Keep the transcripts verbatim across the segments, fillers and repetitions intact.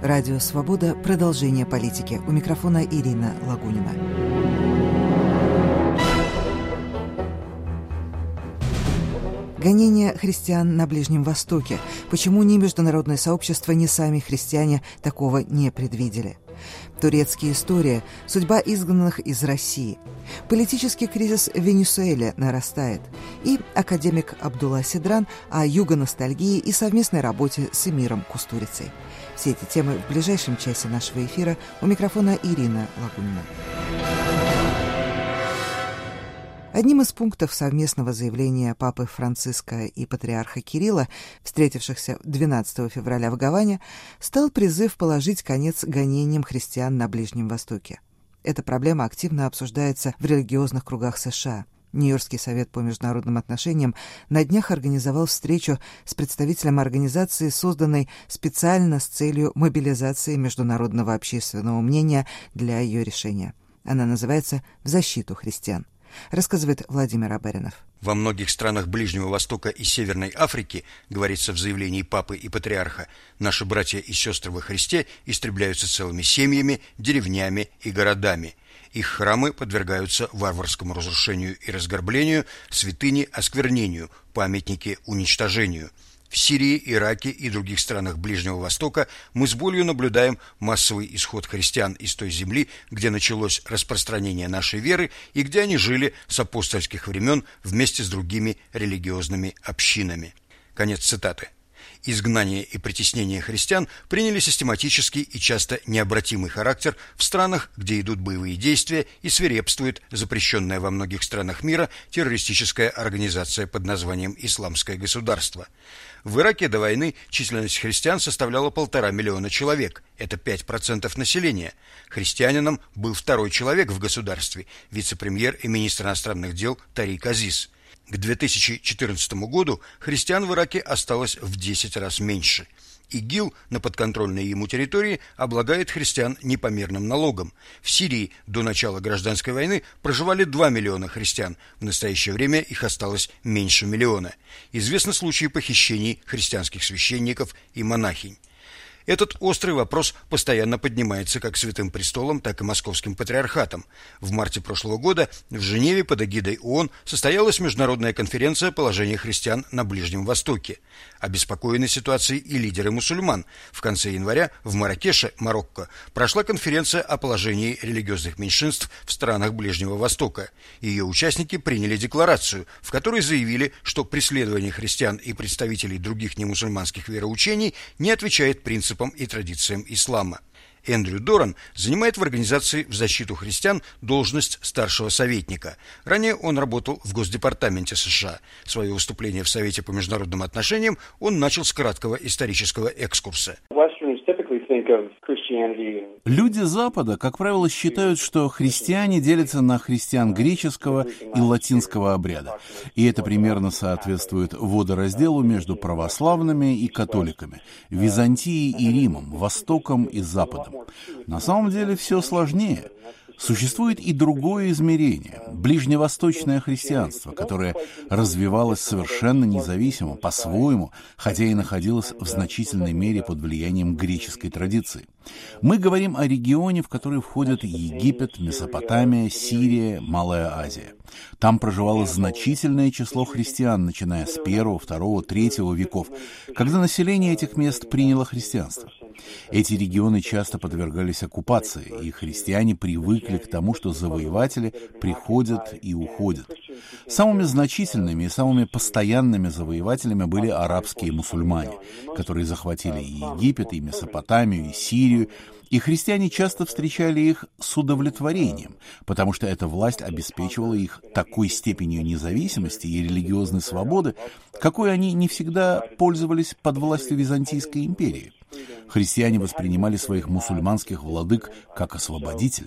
Радио «Свобода». Продолжение политики. У микрофона Ирина Лагунина. Гонения христиан на Ближнем Востоке. Почему ни международное сообщество, ни сами христиане такого не предвидели? Турецкая история. Судьба изгнанных из России. Политический кризис в Венесуэле нарастает. И академик Абдулла Сидран о юго-ностальгии и совместной работе с эмиром Кустурицей. Все эти темы в ближайшем часе нашего эфира. У микрофона Ирина Лагунина. Одним из пунктов совместного заявления Папы Франциска и Патриарха Кирилла, встретившихся двенадцатого февраля в Гаване, стал призыв положить конец гонениям христиан на Ближнем Востоке. Эта проблема активно обсуждается в религиозных кругах США. Нью-Йоркский совет по международным отношениям на днях организовал встречу с представителем организации, созданной специально с целью мобилизации международного общественного мнения для ее решения. Она называется «В защиту христиан». Рассказывает Владимир Абаринов. Во многих странах Ближнего Востока и Северной Африки, говорится в заявлении Папы и Патриарха, наши братья и сестры во Христе истребляются целыми семьями, деревнями и городами. Их храмы подвергаются варварскому разрушению и разграблению, святыни осквернению, памятники уничтожению. В Сирии, Ираке и других странах Ближнего Востока мы с болью наблюдаем массовый исход христиан из той земли, где началось распространение нашей веры и где они жили с апостольских времен вместе с другими религиозными общинами. Конец цитаты. Изгнание и притеснение христиан приняли систематический и часто необратимый характер в странах, где идут боевые действия и свирепствует запрещенная во многих странах мира террористическая организация под названием «Исламское государство». В Ираке до войны численность христиан составляла полтора миллиона человек. Это пять процентов населения. Христианином был второй человек в государстве, вице-премьер и министр иностранных дел Тарик Азиз. К две тысячи четырнадцатому году христиан в Ираке осталось в десять раз меньше. ИГИЛ на подконтрольной ему территории облагает христиан непомерным налогом. В Сирии до начала гражданской войны проживали два миллиона христиан. В настоящее время их осталось меньше миллиона. Известны случаи похищений христианских священников и монахинь. Этот острый вопрос постоянно поднимается как Святым Престолом, так и Московским Патриархатом. В марте прошлого года в Женеве под эгидой ООН состоялась международная конференция «Положение христиан на Ближнем Востоке». Обеспокоены ситуацией и лидеры мусульман. В конце января в Марракеше, Марокко, прошла конференция о положении религиозных меньшинств в странах Ближнего Востока. Ее участники приняли декларацию, в которой заявили, что преследование христиан и представителей других немусульманских вероучений не отвечает принципам и традициям ислама. Эндрю Доран занимает в организации «В защиту христиан» должность старшего советника. Ранее он работал в Госдепартаменте США. Свое выступление в Совете по международным отношениям он начал с краткого исторического экскурса. Люди Запада, как правило, считают, что христиане делятся на христиан греческого и латинского обряда. И это примерно соответствует водоразделу между православными и католиками, Византией и Римом, Востоком и Западом. На самом деле все сложнее. Существует и другое измерение – ближневосточное христианство, которое развивалось совершенно независимо, по-своему, хотя и находилось в значительной мере под влиянием греческой традиции. Мы говорим о регионе, в который входят Египет, Месопотамия, Сирия, Малая Азия. Там проживало значительное число христиан, начиная с первого, второго, третьего веков, когда население этих мест приняло христианство. Эти регионы часто подвергались оккупации, и христиане привыкли к тому, что завоеватели приходят и уходят. Самыми значительными и самыми постоянными завоевателями были арабские мусульмане, которые захватили и Египет, и Месопотамию, и Сирию, и христиане часто встречали их с удовлетворением, потому что эта власть обеспечивала их такой степенью независимости и религиозной свободы, какой они не всегда пользовались под властью Византийской империи. Христиане воспринимали своих мусульманских владык как освободителей.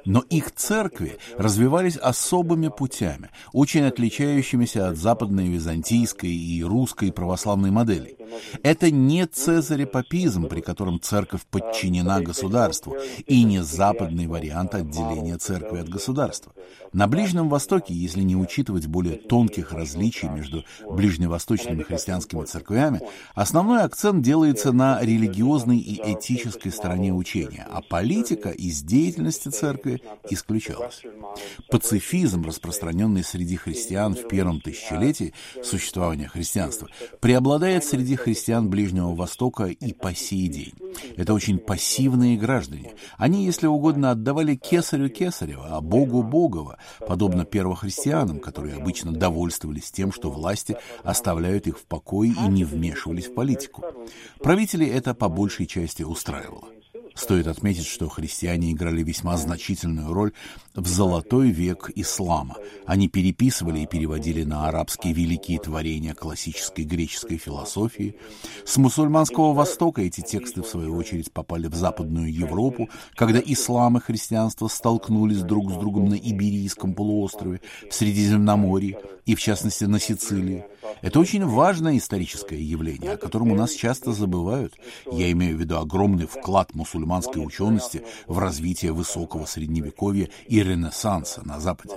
Но их церкви развивались особыми путями, очень отличающимися от западной византийской и русской православной моделей. Это не цезарепапизм, при котором церковь подчинена государству, и не западный вариант отделения церкви от государства. На Ближнем Востоке, если не учитывать более тонких различий между ближневосточными христианскими церквями, основной акцент делается на религиозной и этической стороне учения, а политика из деятельности церкви исключалась. Пацифизм, распространенный среди христиан в первом тысячелетии существования христианства, преобладает среди христиан Ближнего Востока и по сей день. Это очень пассивные граждане. Они, если угодно, отдавали кесарю кесарева, а Богу Богова, подобно первохристианам, которые обычно довольствовались тем, что власти оставляют их в покое и не вмешивались в политику. Правителей это по большей части устраивало. Стоит отметить, что христиане играли весьма значительную роль в золотой век ислама. Они переписывали и переводили на арабский великие творения классической греческой философии. С мусульманского Востока эти тексты, в свою очередь, попали в Западную Европу, когда ислам и христианство столкнулись друг с другом на Иберийском полуострове, в Средиземноморье и, в частности, на Сицилии. Это очень важное историческое явление, о котором у нас часто забывают. Я имею в виду огромный вклад мусульманской учености в развитие высокого средневековья и Ренессанса на Западе.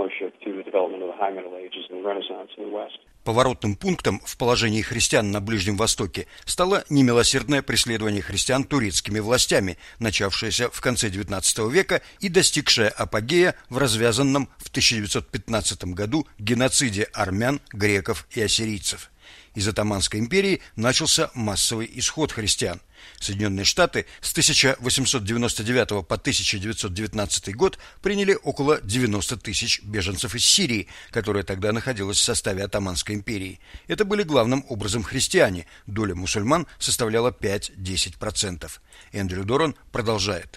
Поворотным пунктом в положении христиан на Ближнем Востоке стало немилосердное преследование христиан турецкими властями, начавшееся в конце девятнадцатого века и достигшее апогея в развязанном в тысяча девятьсот пятнадцатом году геноциде армян, греков и ассирийцев. Из Оттоманской империи начался массовый исход христиан. Соединенные Штаты с тысяча восемьсот девяносто девятого по тысяча девятьсот девятнадцатый год приняли около девяноста тысяч беженцев из Сирии, которая тогда находилась в составе Оттоманской империи. Это были главным образом христиане, доля мусульман составляла пять-десять процентов. Эндрю Доран продолжает.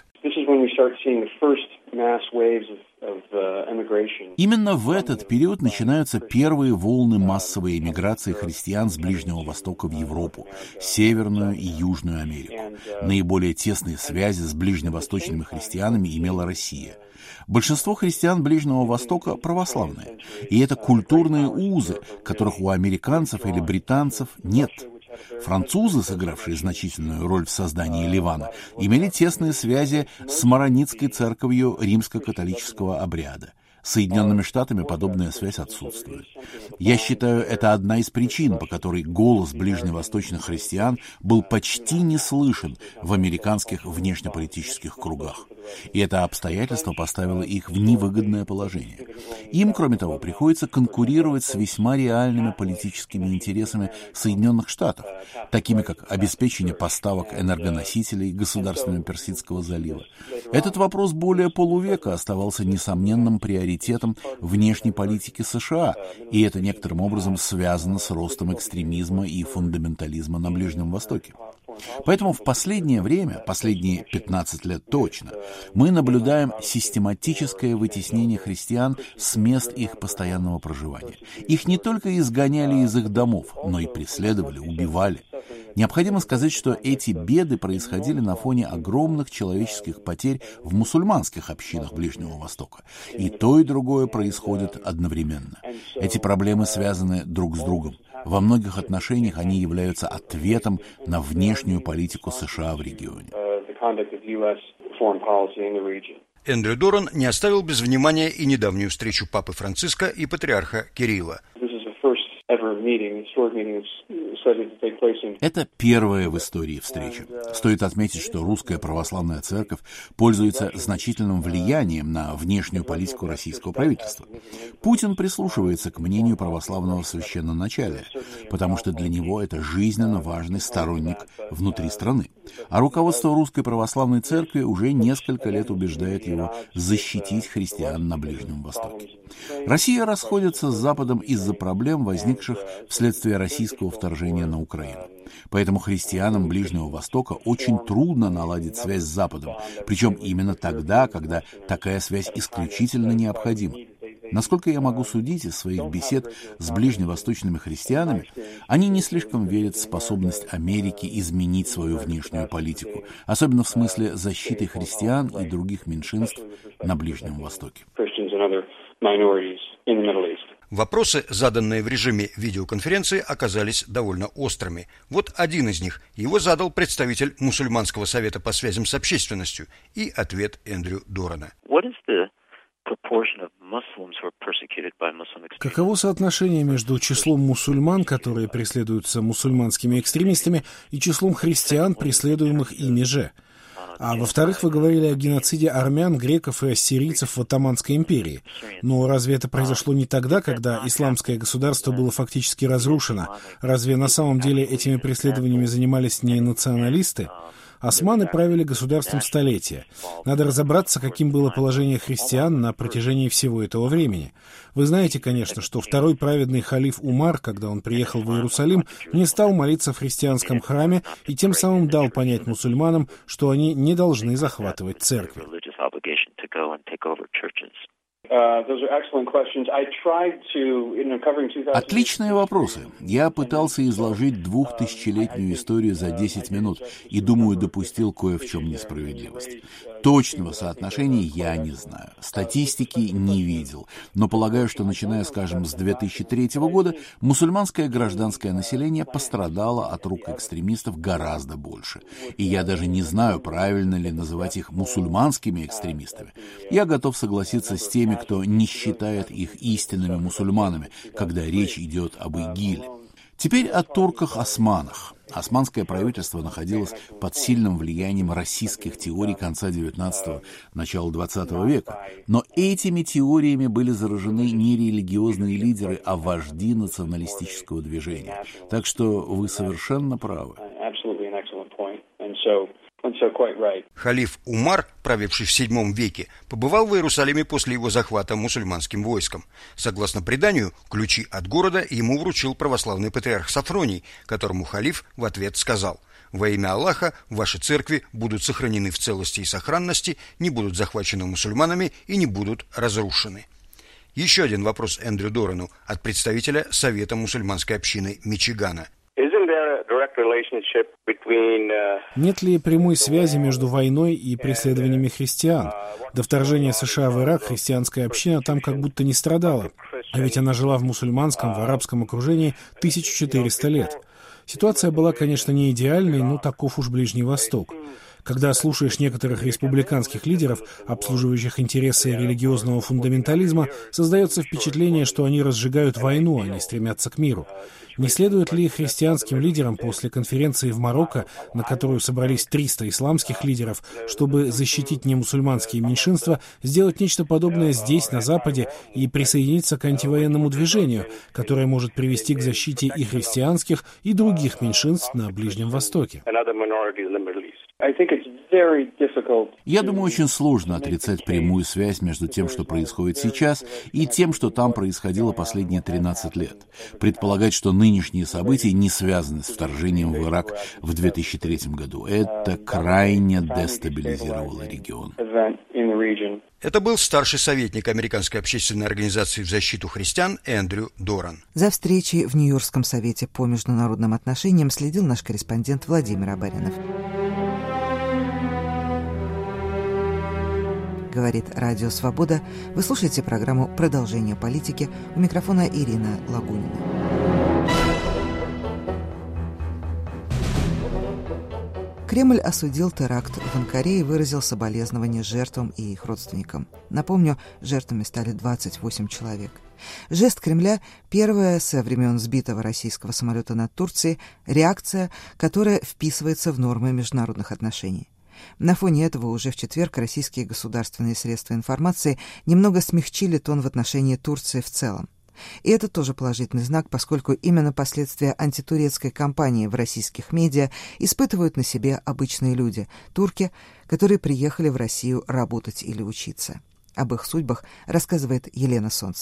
Именно в этот период начинаются первые волны массовой эмиграции христиан с Ближнего Востока в Европу, Северную и Южную Америку. Наиболее тесные связи с ближневосточными христианами имела Россия. Большинство христиан Ближнего Востока православные, и это культурные узы, которых у американцев или британцев нет. Французы, сыгравшие значительную роль в создании Ливана, имели тесные связи с Маронитской церковью римско-католического обряда. С Соединенными Штатами подобная связь отсутствует. Я считаю, это одна из причин, по которой голос ближневосточных христиан был почти не слышен в американских внешнеполитических кругах. И это обстоятельство поставило их в невыгодное положение. Им, кроме того, приходится конкурировать с весьма реальными политическими интересами Соединенных Штатов, такими как обеспечение поставок энергоносителей государствами Персидского залива. Этот вопрос более полувека оставался несомненным приоритетом внешней политики США, и это некоторым образом связано с ростом экстремизма и фундаментализма на Ближнем Востоке. Поэтому в последнее время, последние пятнадцать лет точно, мы наблюдаем систематическое вытеснение христиан с мест их постоянного проживания. Их не только изгоняли из их домов, но и преследовали, убивали. Необходимо сказать, что эти беды происходили на фоне огромных человеческих потерь в мусульманских общинах Ближнего Востока. И то, и другое происходит одновременно. Эти проблемы связаны друг с другом. Во многих отношениях они являются ответом на внешнюю политику США в регионе. Эндрю Доран не оставил без внимания и недавнюю встречу папы Франциска и патриарха Кирилла. Это первая в истории встреча. Стоит отметить, что русская православная церковь пользуется значительным влиянием на внешнюю политику российского правительства. Путин прислушивается к мнению православного священноначалия, потому что для него это жизненно важный сторонник внутри страны. А руководство русской православной церкви уже несколько лет убеждает его защитить христиан на Ближнем Востоке. Россия расходится с Западом из-за проблем, возникших вследствие российского вторжения на Украину. Поэтому христианам Ближнего Востока очень трудно наладить связь с Западом, причем именно тогда, когда такая связь исключительно необходима. Насколько я могу судить из своих бесед с ближневосточными христианами, они не слишком верят в способность Америки изменить свою внешнюю политику, особенно в смысле защиты христиан и других меньшинств на Ближнем Востоке. Вопросы, заданные в режиме видеоконференции, оказались довольно острыми. Вот один из них. Его задал представитель Мусульманского совета по связям с общественностью. И ответ Эндрю Дорана. Каково соотношение между числом мусульман, которые преследуются мусульманскими экстремистами, и числом христиан, преследуемых ими же? А во-вторых, вы говорили о геноциде армян, греков и ассирийцев в Оттоманской империи. Но разве это произошло не тогда, когда исламское государство было фактически разрушено? Разве на самом деле этими преследованиями занимались не националисты? Османы правили государством столетия. Надо разобраться, каким было положение христиан на протяжении всего этого времени. Вы знаете, конечно, что второй праведный халиф Умар, когда он приехал в Иерусалим, не стал молиться в христианском храме и тем самым дал понять мусульманам, что они не должны захватывать церкви. Отличные вопросы. Я пытался изложить двухтысячелетнюю историю за десять минут и, думаю, допустил кое в чем несправедливость. Точного соотношения я не знаю. Статистики не видел. Но полагаю, что начиная, скажем, с две тысячи третьего года мусульманское гражданское население пострадало от рук экстремистов гораздо больше. И я даже не знаю, правильно ли называть их мусульманскими экстремистами. Я готов согласиться с теми, кто не считает их истинными мусульманами, когда речь идет об ИГИЛе. Теперь о турках-османах. Османское правительство находилось под сильным влиянием российских теорий конца девятнадцатого — начала двадцатого века. Но этими теориями были заражены не религиозные лидеры, а вожди националистического движения. Так что вы совершенно правы. Халиф Умар, правивший в седьмом веке, побывал в Иерусалиме после его захвата мусульманским войском. Согласно преданию, ключи от города ему вручил православный патриарх Сафроний, которому халиф в ответ сказал: «Во имя Аллаха ваши церкви будут сохранены в целости и сохранности, не будут захвачены мусульманами и не будут разрушены». Еще один вопрос Эндрю Дорану от представителя Совета мусульманской общины Мичигана. Нет ли прямой связи между войной и преследованиями христиан? До вторжения США в Ирак христианская община там как будто не страдала. А ведь она жила в мусульманском, в арабском окружении тысячу четыреста лет. Ситуация была, конечно, не идеальной, но таков уж Ближний Восток. Когда слушаешь некоторых республиканских лидеров, обслуживающих интересы религиозного фундаментализма, создается впечатление, что они разжигают войну, а не стремятся к миру. Не следует ли христианским лидерам после конференции в Марокко, на которую собрались триста исламских лидеров, чтобы защитить немусульманские меньшинства, сделать нечто подобное здесь, на Западе, и присоединиться к антивоенному движению, которое может привести к защите и христианских, и других меньшинств на Ближнем Востоке? Я думаю, очень сложно отрицать прямую связь между тем, что происходит сейчас, и тем, что там происходило последние тринадцать лет. Предполагать, что нынешние события не связаны с вторжением в Ирак в две тысячи третьем году, это крайне дестабилизировало регион. Это был старший советник Американской общественной организации в защиту христиан Эндрю Доран. За встречей в Нью-Йоркском совете по международным отношениям следил наш корреспондент Владимир Абаринов. Говорит Радио Свобода. Вы слушаете программу «Продолжение политики». У микрофона Ирина Лагунина. Кремль осудил теракт в Анкаре и выразил соболезнования жертвам и их родственникам. Напомню, жертвами стали двадцать восемь человек. Жест Кремля – первая со времен сбитого российского самолета над Турцией реакция, которая вписывается в нормы международных отношений. На фоне этого уже в четверг российские государственные средства информации немного смягчили тон в отношении Турции в целом. И это тоже положительный знак, поскольку именно последствия антитурецкой кампании в российских медиа испытывают на себе обычные люди, турки, которые приехали в Россию работать или учиться. Об их судьбах рассказывает Елена Солнцева.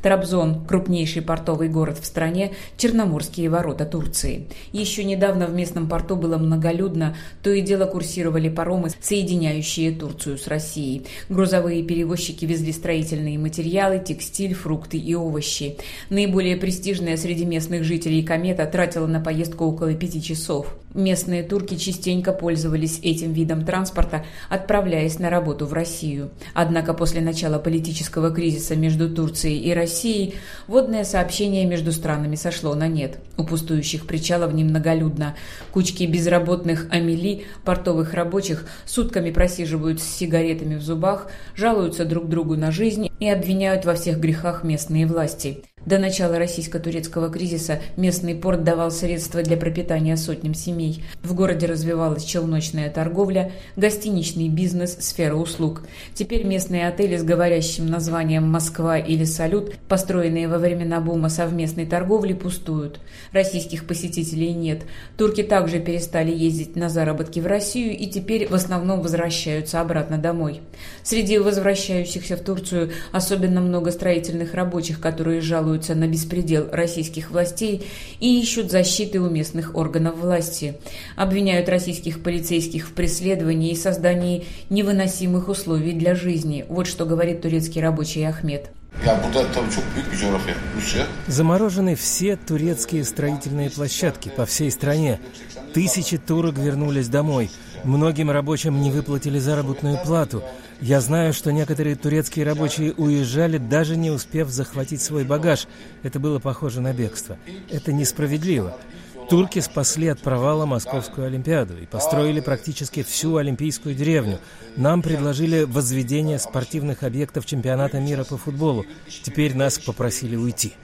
Трабзон – крупнейший портовый город в стране, Черноморские ворота Турции. Еще недавно в местном порту было многолюдно, то и дело курсировали паромы, соединяющие Турцию с Россией. Грузовые перевозчики везли строительные материалы, текстиль, фрукты и овощи. Наиболее престижная среди местных жителей комета тратила на поездку около пяти часов. Местные турки частенько пользовались этим видом транспорта, отправляясь на работу в Россию. Однако после начала политического кризиса между Турцией и Россией водное сообщение между странами сошло на нет. У пустующих причалов немноголюдно. Кучки безработных амели, портовых рабочих, сутками просиживают с сигаретами в зубах, жалуются друг другу на жизнь и обвиняют во всех грехах местные власти. До начала российско-турецкого кризиса местный порт давал средства для пропитания сотням семей. В городе развивалась челночная торговля, гостиничный бизнес, сфера услуг. Теперь местные отели с говорящим названием «Москва» или «Салют», построенные во времена бума совместной торговли, пустуют. Российских посетителей нет. Турки также перестали ездить на заработки в Россию и теперь в основном возвращаются обратно домой. Среди возвращающихся в Турцию особенно много строительных рабочих, которые жалуются на беспредел российских властей и ищут защиты у местных органов власти. Обвиняют российских полицейских в преследовании и создании невыносимых условий для жизни. Вот что говорит турецкий рабочий Ахмед. Заморожены все турецкие строительные площадки по всей стране. Тысячи турок вернулись домой. Многим рабочим не выплатили заработную плату. Я знаю, что некоторые турецкие рабочие уезжали, даже не успев захватить свой багаж. Это было похоже на бегство. Это несправедливо. Турки спасли от провала Московскую Олимпиаду и построили практически всю Олимпийскую деревню. Нам предложили возведение спортивных объектов чемпионата мира по футболу. Теперь нас попросили уйти.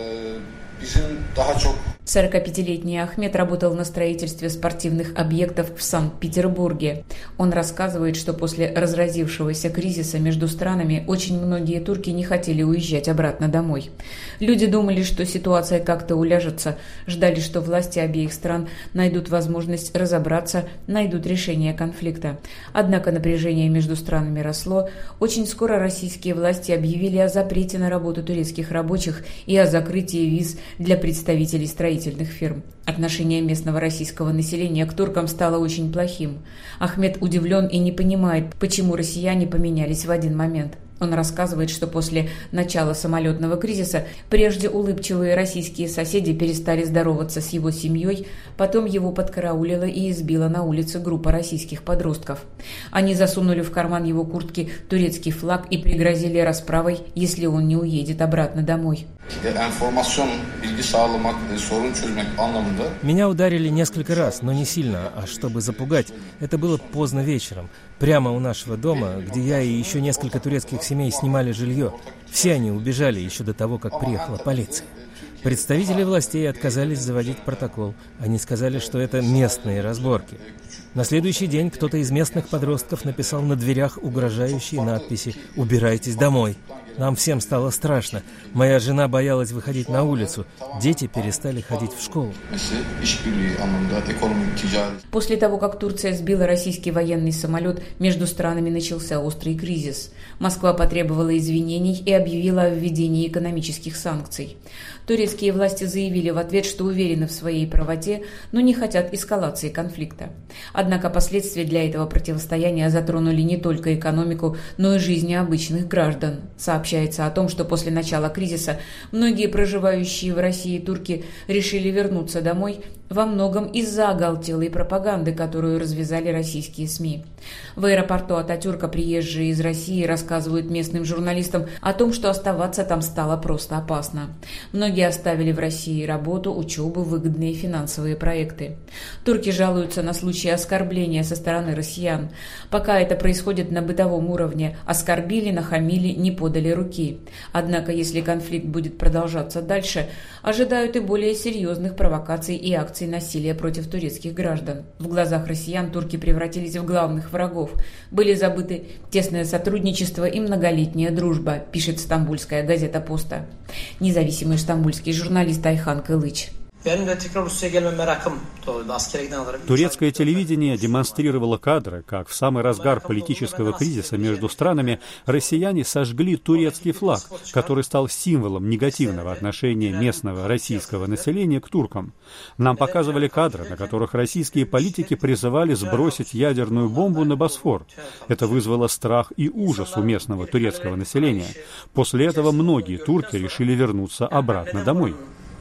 сорокапятилетний Ахмед работал на строительстве спортивных объектов в Санкт-Петербурге. Он рассказывает, что после разразившегося кризиса между странами очень многие турки не хотели уезжать обратно домой. Люди думали, что ситуация как-то уляжется, ждали, что власти обеих стран найдут возможность разобраться, найдут решение конфликта. Однако напряжение между странами росло. Очень скоро российские власти объявили о запрете на работу турецких рабочих и о закрытии виз для представителей строительных фирм. Отношение местного российского населения к туркам стало очень плохим. Ахмед удивлен и не понимает, почему россияне поменялись в один момент. Он рассказывает, что после начала самолетного кризиса прежде улыбчивые российские соседи перестали здороваться с его семьей, потом его подкараулила и избила на улице группа российских подростков. Они засунули в карман его куртки турецкий флаг и пригрозили расправой, если он не уедет обратно домой. Меня ударили несколько раз, но не сильно, а чтобы запугать. Это было поздно вечером, прямо у нашего дома, где я и еще несколько турецких семей снимали жилье. Все они убежали еще до того, как приехала полиция. Представители властей отказались заводить протокол. Они сказали, что это местные разборки. На следующий день кто-то из местных подростков написал на дверях угрожающие надписи «Убирайтесь домой». Нам всем стало страшно. Моя жена боялась выходить на улицу. Дети перестали ходить в школу. После того, как Турция сбила российский военный самолет, между странами начался острый кризис. Москва потребовала извинений и объявила о введении экономических санкций. Турецкие власти заявили в ответ, что уверены в своей правоте, но не хотят эскалации конфликта. Однако последствия для этого противостояния затронули не только экономику, но и жизни обычных граждан. Сообщается о том, что после начала кризиса многие проживающие в России турки решили вернуться домой, во многом из-за оголтелой пропаганды, которую развязали российские СМИ. В аэропорту Ататюрка приезжие из России рассказывают местным журналистам о том, что оставаться там стало просто опасно. Многие оставили в России работу, учебу, выгодные финансовые проекты. Турки жалуются на случаи оскорбления со стороны россиян. Пока это происходит на бытовом уровне, оскорбили, нахамили, не подали руки. Однако, если конфликт будет продолжаться дальше, ожидают и более серьезных провокаций и акций насилия против турецких граждан. В глазах россиян турки превратились в главных врагов. Были забыты тесное сотрудничество и многолетняя дружба, пишет стамбульская газета «Поста». Независимый стамбульский журналист Айхан Кылыч. Турецкое телевидение демонстрировало кадры, как в самый разгар политического кризиса между странами россияне сожгли турецкий флаг, который стал символом негативного отношения местного российского населения к туркам. Нам показывали кадры, на которых российские политики призывали сбросить ядерную бомбу на Босфор. Это вызвало страх и ужас у местного турецкого населения. После этого многие турки решили вернуться обратно домой.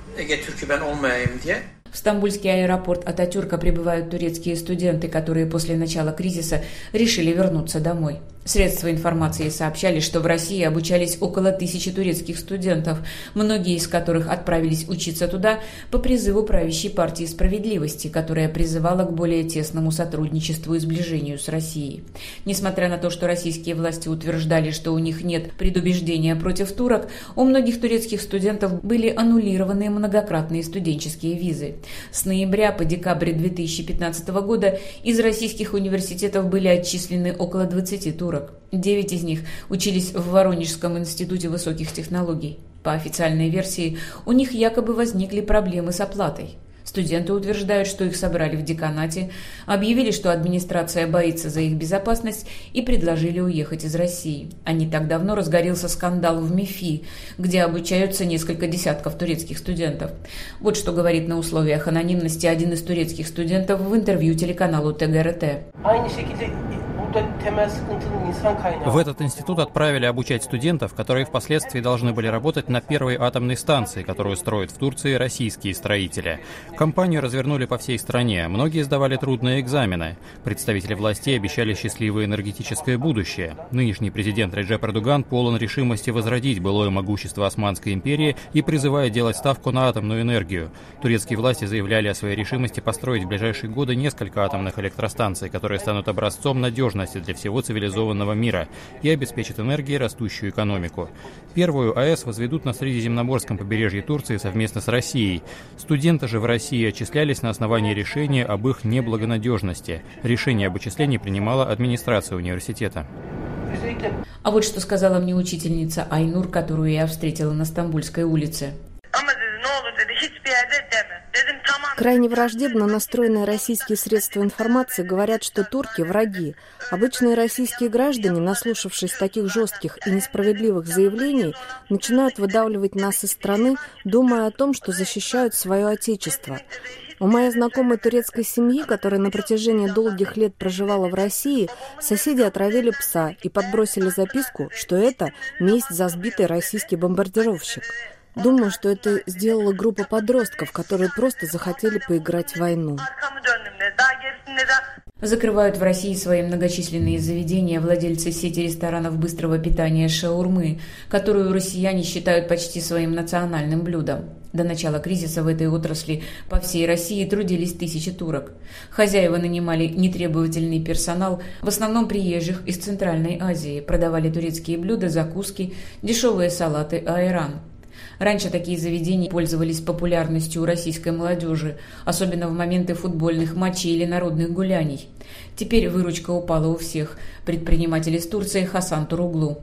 В стамбульский аэропорт Ататюрка прибывают турецкие студенты, которые после начала кризиса решили вернуться домой. Средства информации сообщали, что в России обучались около тысячи турецких студентов, многие из которых отправились учиться туда по призыву правящей партии «Справедливости», которая призывала к более тесному сотрудничеству и сближению с Россией. Несмотря на то, что российские власти утверждали, что у них нет предубеждения против турок, у многих турецких студентов были аннулированы многократные студенческие визы. С ноября по декабрь две тысячи пятнадцатого года из российских университетов были отчислены около двадцати турок. Девять из них учились в Воронежском институте высоких технологий. По официальной версии, у них якобы возникли проблемы с оплатой. Студенты утверждают, что их собрали в деканате, объявили, что администрация боится за их безопасность и предложили уехать из России. А не так давно разгорелся скандал в МИФИ, где обучаются несколько десятков турецких студентов. Вот что говорит на условиях анонимности один из турецких студентов в интервью телеканалу ТГРТ. В этот институт отправили обучать студентов, которые впоследствии должны были работать на первой атомной станции, которую строят в Турции российские строители. Кампанию развернули по всей стране. Многие сдавали трудные экзамены. Представители властей обещали счастливое энергетическое будущее. Нынешний президент Реджеп Эрдоган полон решимости возродить былое могущество Османской империи и призывает делать ставку на атомную энергию. Турецкие власти заявляли о своей решимости построить в ближайшие годы несколько атомных электростанций, которые станут образцом надежности для всего цивилизованного мира и обеспечат энергией растущую экономику. Первую АЭС возведут на Средиземноморском побережье Турции совместно с Россией. Студенты же в России отчислялись на основании решения об их неблагонадежности. Решение об отчислении принимала администрация университета. А вот что сказала мне учительница Айнур, которую я встретила на Стамбульской улице. Крайне враждебно настроенные российские средства информации говорят, что турки – враги. Обычные российские граждане, наслушавшись таких жестких и несправедливых заявлений, начинают выдавливать нас из страны, думая о том, что защищают свое отечество. У моей знакомой турецкой семьи, которая на протяжении долгих лет проживала в России, соседи отравили пса и подбросили записку, что это месть за сбитый российский бомбардировщик. Думаю, что это сделала группа подростков, которые просто захотели поиграть в войну. Закрывают в России свои многочисленные заведения владельцы сети ресторанов быстрого питания «Шаурмы», которую россияне считают почти своим национальным блюдом. До начала кризиса в этой отрасли по всей России трудились тысячи турок. Хозяева нанимали нетребовательный персонал, в основном приезжих из Центральной Азии, продавали турецкие блюда, закуски, дешевые салаты, айран. Раньше такие заведения пользовались популярностью у российской молодежи, особенно в моменты футбольных матчей или народных гуляний. Теперь выручка упала у всех. Предприниматель из Турции Хасан Туруглу.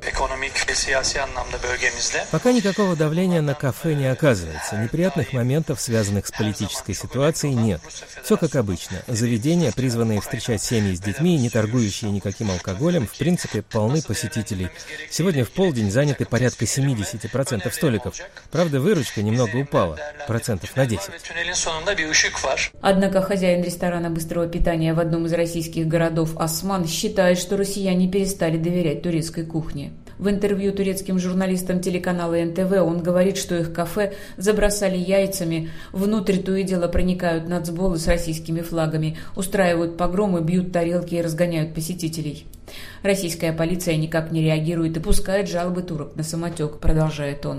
Пока никакого давления на кафе не оказывается. Неприятных моментов, связанных с политической ситуацией, нет. Все как обычно. Заведения, призванные встречать семьи с детьми, не торгующие никаким алкоголем, в принципе, полны посетителей. Сегодня в полдень заняты порядка семьдесят процентов столиков. Правда, выручка немного упала, процентов на десять. Однако хозяин ресторана быстрого питания в одном из российских городов Осман считает, что россияне перестали доверять турецкой кухне. В интервью турецким журналистам телеканала эн тэ вэ он говорит, что их кафе забросали яйцами, внутрь то и дело проникают нацболы с российскими флагами, устраивают погромы, бьют тарелки и разгоняют посетителей. Российская полиция никак не реагирует и пускает жалобы турок на самотек, продолжает он.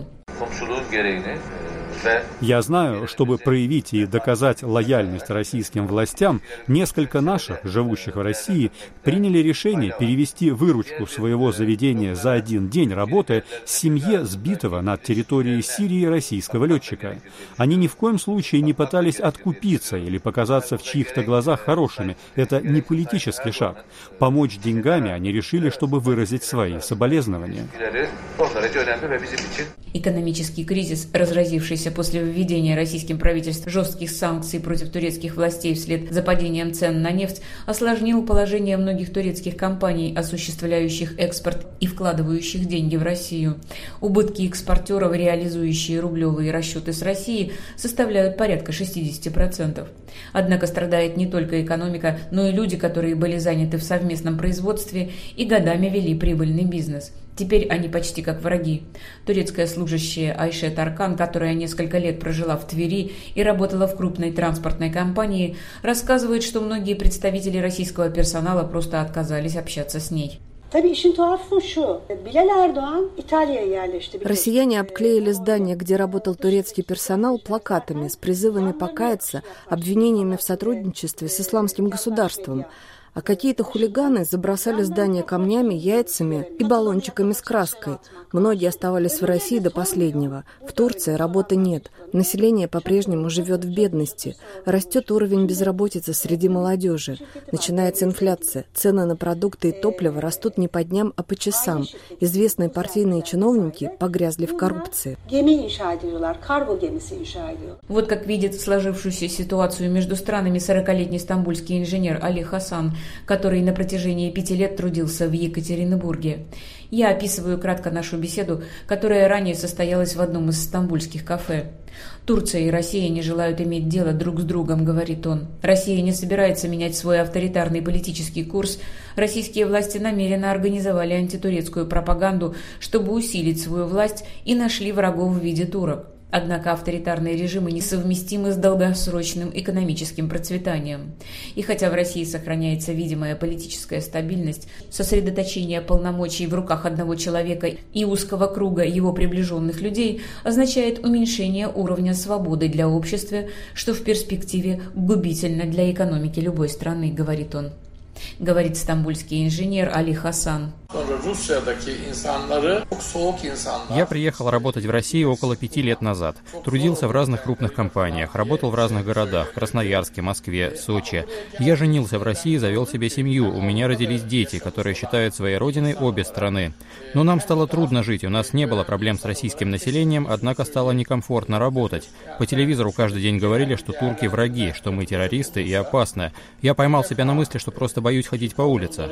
Я знаю, чтобы проявить и доказать лояльность российским властям, несколько наших, живущих в России, приняли решение перевести выручку своего заведения за один день работы семье сбитого над территорией Сирии российского летчика. Они ни в коем случае не пытались откупиться или показаться в чьих-то глазах хорошими. Это не политический шаг. Помочь деньгами они решили, чтобы выразить свои соболезнования. Экономический кризис, разразившийся случившееся после введения российским правительством жестких санкций против турецких властей вслед за падением цен на нефть, осложнил положение многих турецких компаний, осуществляющих экспорт и вкладывающих деньги в Россию. Убытки экспортеров, реализующие рублевые расчеты с Россией, составляют порядка шестьдесят процентов. Однако страдает не только экономика, но и люди, которые были заняты в совместном производстве и годами вели прибыльный бизнес. Теперь они почти как враги. Турецкая служащая Айше Таркан, которая несколько лет прожила в Твери и работала в крупной транспортной компании, рассказывает, что многие представители российского персонала просто отказались общаться с ней. Россияне обклеили здание, где работал турецкий персонал, плакатами с призывами покаяться, обвинениями в сотрудничестве с исламским государством. А какие-то хулиганы забросали здание камнями, яйцами и баллончиками с краской. Многие оставались в России до последнего. В Турции работы нет. Население по-прежнему живет в бедности. Растет уровень безработицы среди молодежи. Начинается инфляция. Цены на продукты и топливо растут не по дням, а по часам. Известные партийные чиновники погрязли в коррупции. Вот как видит сложившуюся ситуацию между странами сорокалетний стамбульский инженер Али Хасан, который на протяжении пяти лет трудился в Екатеринбурге. Я описываю кратко нашу беседу, которая ранее состоялась в одном из стамбульских кафе. «Турция и Россия не желают иметь дело друг с другом», — говорит он. «Россия не собирается менять свой авторитарный политический курс. Российские власти намеренно организовали антитурецкую пропаганду, чтобы усилить свою власть, и нашли врагов в виде турок. Однако авторитарные режимы несовместимы с долгосрочным экономическим процветанием. И хотя в России сохраняется видимая политическая стабильность, сосредоточение полномочий в руках одного человека и узкого круга его приближенных людей означает уменьшение уровня свободы для общества, что в перспективе губительно для экономики любой страны», — говорит он. Говорит стамбульский инженер Али Хасан. Я приехал работать в Россию около пяти лет назад. Трудился в разных крупных компаниях, работал в разных городах – Красноярске, Москве, Сочи. Я женился в России, завел себе семью. У меня родились дети, которые считают своей родиной обе страны. Но нам стало трудно жить, у нас не было проблем с российским населением, однако стало некомфортно работать. По телевизору каждый день говорили, что турки враги, что мы террористы и опасны. Я поймал себя на мысли, что просто боюсь ходить по улице.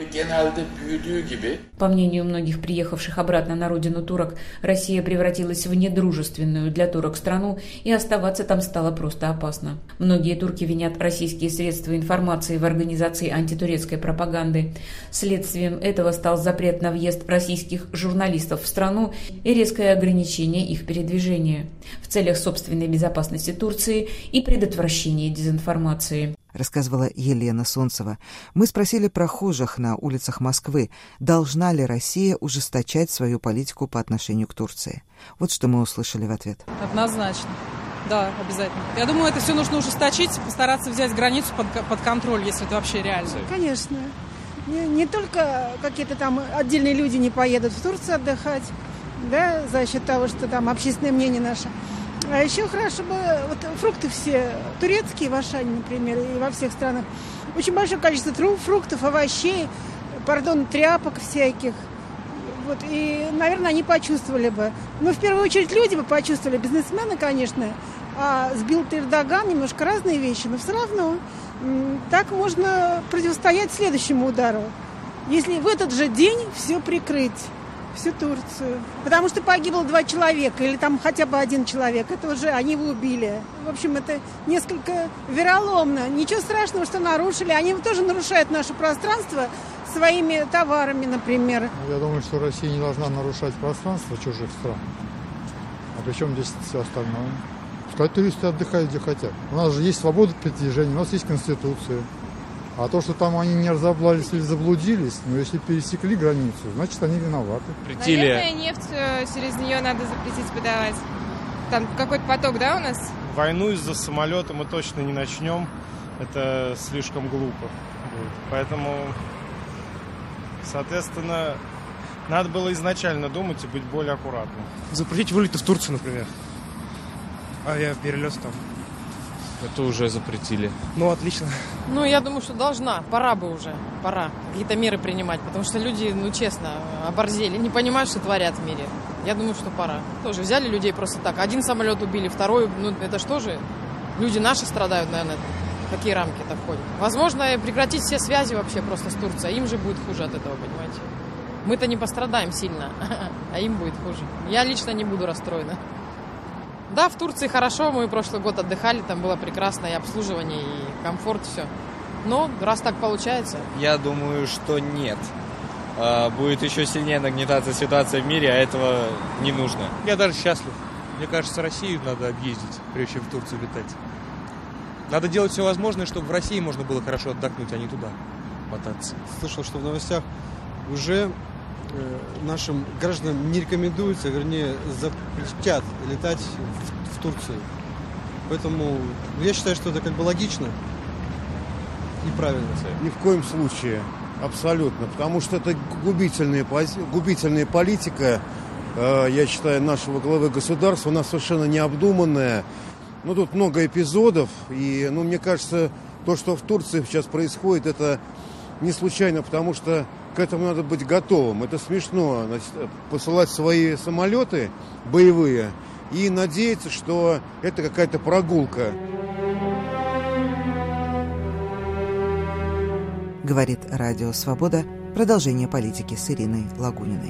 По мнению многих приехавших обратно на родину турок, Россия превратилась в недружественную для турок страну, и оставаться там стало просто опасно. Многие турки винят российские средства информации в организации антитурецкой пропаганды. Следствием этого стал запрет на въезд российских журналистов в страну и резкое ограничение их передвижения в целях собственной безопасности Турции и предотвращения дезинформации. Рассказывала Елена Солнцева. Мы спросили прохожих на улицах Москвы, должна ли Россия ужесточать свою политику по отношению к Турции. Вот что мы услышали в ответ. Однозначно. Да, обязательно. Я думаю, это все нужно ужесточить, постараться взять границу под, под контроль, если это вообще реально. Конечно. Не, не только какие-то там отдельные люди не поедут в Турцию отдыхать, да, за счет того, что там общественное мнение наше. А еще хорошо бы, вот фрукты все турецкие в Ашане, например, и во всех странах. Очень большое количество фруктов, овощей, пардон, тряпок всяких. Вот, и, наверное, они почувствовали бы. Но в первую очередь люди бы почувствовали, бизнесмены, конечно. А сбил Эрдоган, немножко разные вещи, но все равно так можно противостоять следующему удару. Если в этот же день все прикрыть. Всю Турцию. Потому что погибло два человека, или там хотя бы один человек. Это уже они его убили. В общем, это несколько вероломно. Ничего страшного, что нарушили. Они тоже нарушают наше пространство своими товарами, например. Я думаю, что Россия не должна нарушать пространство чужих стран. А при чем здесь все остальное? Пускай туристы отдыхают, где хотят. У нас же есть свобода передвижения, у нас есть Конституция. А то, что там они не разоблались или заблудились, но если пересекли границу, значит, они виноваты. Наверное, нефть через нее надо запретить подавать. Там какой-то поток, да, у нас? Войну из-за самолета мы точно не начнем. Это слишком глупо. Поэтому, соответственно, надо было изначально думать и быть более аккуратным. Запретить вылеты в Турцию, например. Авиаперелет там. Это уже запретили. Ну, отлично. Ну, я думаю, что должна. Пора бы уже. Пора какие-то меры принимать. Потому что люди, ну, честно, оборзели. Не понимают, что творят в мире. Я думаю, что пора. Тоже взяли людей просто так. Один самолет убили, второй. Ну, это что же? Люди наши страдают, наверное. В какие рамки это входит? Возможно, прекратить все связи вообще просто с Турцией. Им же будет хуже от этого, понимаете? Мы-то не пострадаем сильно, а им будет хуже. Я лично не буду расстроена. Да, в Турции хорошо, мы прошлый год отдыхали, там было прекрасно и обслуживание, и комфорт, все. Но раз так получается... Я думаю, что нет. Будет еще сильнее нагнетаться ситуация в мире, а этого не нужно. Я даже счастлив. Мне кажется, Россию надо объездить, прежде чем в Турцию летать. Надо делать все возможное, чтобы в России можно было хорошо отдохнуть, а не туда мотаться. Слышал, что в новостях уже э, нашим гражданам не рекомендуется, вернее, запретят летать в, в Турцию. Поэтому я считаю, что это как бы логично и правильно. Ни в коем случае, абсолютно, потому что это губительная, губительная политика, э, я считаю, нашего главы государства, она совершенно необдуманная. Ну, тут много эпизодов, и, ну, мне кажется, то, что в Турции сейчас происходит, это не случайно, потому что к этому надо быть готовым. Это смешно, значит, посылать свои самолеты боевые и надеяться, что это какая-то прогулка. Говорит Радио Свобода. Продолжение политики с Ириной Лагуниной.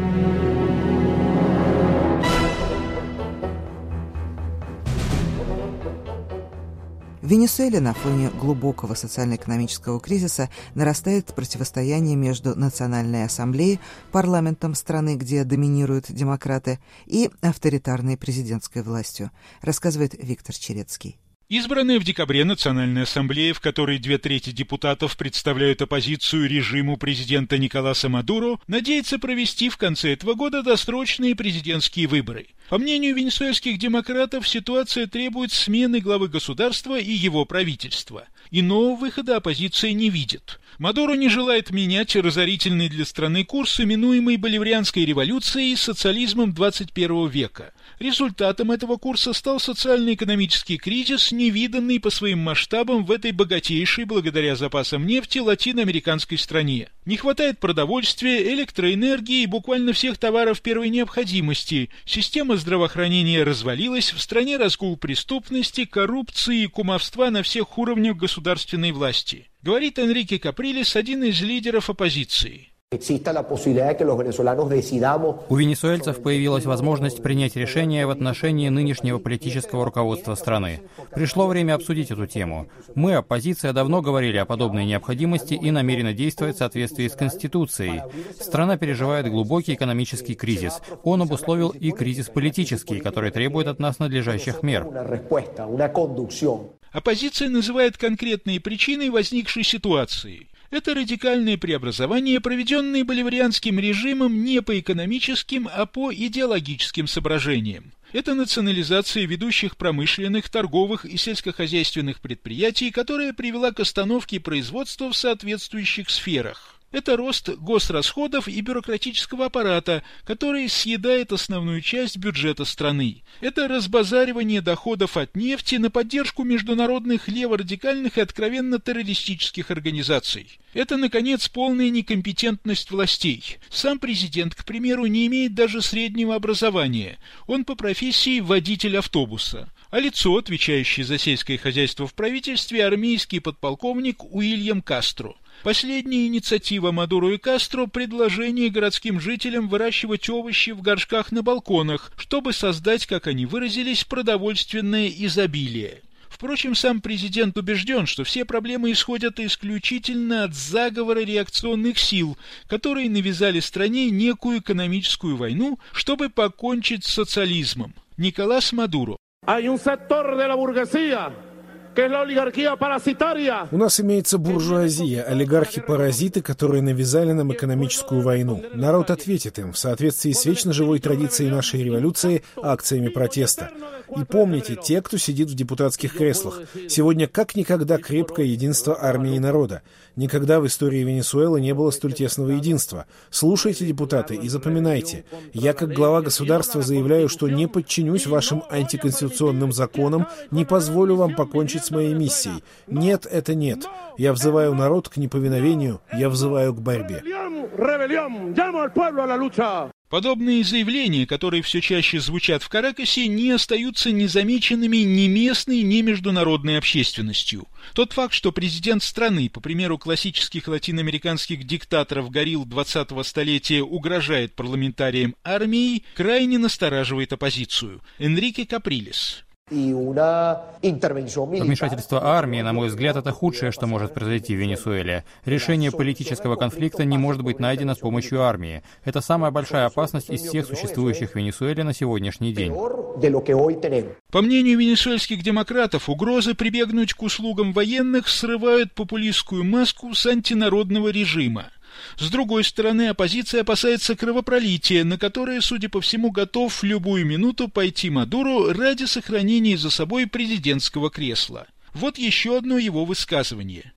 В Венесуэле на фоне глубокого социально-экономического кризиса нарастает противостояние между Национальной ассамблеей, парламентом страны, где доминируют демократы, и авторитарной президентской властью, рассказывает Виктор Черецкий. Избранная в декабре Национальная ассамблея, в которой две трети депутатов представляют оппозицию режиму президента Николаса Мадуро, надеется провести в конце этого года досрочные президентские выборы. По мнению венесуэльских демократов, ситуация требует смены главы государства и его правительства. Иного выхода оппозиция не видит. Мадуро не желает менять разорительный для страны курс, именуемый боливарианской революцией и социализмом двадцать первого века. Результатом этого курса стал социально-экономический кризис, невиданный по своим масштабам в этой богатейшей благодаря запасам нефти латиноамериканской стране. Не хватает продовольствия, электроэнергии и буквально всех товаров первой необходимости. Система здравоохранения развалилась, в стране разгул преступности, коррупции и кумовства на всех уровнях государственной власти. Говорит Энрике Каприлес, один из лидеров оппозиции. У венесуэльцев появилась возможность принять решение в отношении нынешнего политического руководства страны. Пришло время обсудить эту тему. Мы, оппозиция, давно говорили о подобной необходимости и намерены действовать в соответствии с Конституцией. Страна переживает глубокий экономический кризис. Он обусловил и кризис политический, который требует от нас надлежащих мер. Оппозиция называет конкретные причины возникшей ситуации. Это радикальные преобразования, проведенные боливарианским режимом не по экономическим, а по идеологическим соображениям. Это национализация ведущих промышленных, торговых и сельскохозяйственных предприятий, которая привела к остановке производства в соответствующих сферах. Это рост госрасходов и бюрократического аппарата, который съедает основную часть бюджета страны. Это разбазаривание доходов от нефти на поддержку международных леворадикальных и откровенно террористических организаций. Это, наконец, полная некомпетентность властей. Сам президент, к примеру, не имеет даже среднего образования. Он по профессии водитель автобуса. А лицо, отвечающее за сельское хозяйство в правительстве, армейский подполковник Уильям Кастро. Последняя инициатива Мадуро и Кастро – предложение городским жителям выращивать овощи в горшках на балконах, чтобы создать, как они выразились, продовольственное изобилие. Впрочем, сам президент убежден, что все проблемы исходят исключительно от заговора реакционных сил, которые навязали стране некую экономическую войну, чтобы покончить с социализмом. Николас Мадуро. У нас имеется буржуазия, олигархи-паразиты, которые навязали нам экономическую войну. Народ ответит им в соответствии с вечно живой традицией нашей революции, акциями протеста. И помните, те, кто сидит в депутатских креслах, сегодня как никогда крепкое единство армии и народа. Никогда в истории Венесуэлы не было столь тесного единства. Слушайте, депутаты, и запоминайте. Я, как глава государства, заявляю, что не подчинюсь вашим антиконституционным законам, не позволю вам покончить с моей миссией. Нет, это нет. Я взываю народ к неповиновению, я взываю к борьбе. Подобные заявления, которые все чаще звучат в Каракасе, не остаются незамеченными ни местной, ни международной общественностью. Тот факт, что президент страны, по примеру классических латиноамериканских диктаторов горилл двадцатого столетия, угрожает парламентариям армией, крайне настораживает оппозицию. Энрике Каприлес. Вмешательство армии, на мой взгляд, это худшее, что может произойти в Венесуэле. Решение политического конфликта не может быть найдено с помощью армии. Это самая большая опасность из всех существующих в Венесуэле на сегодняшний день. По мнению венесуэльских демократов, угрозы прибегнуть к услугам военных срывают популистскую маску с антинародного режима. С другой стороны, оппозиция опасается кровопролития, на которое, судя по всему, готов в любую минуту пойти Мадуро ради сохранения за собой президентского кресла. Вот еще одно его высказывание.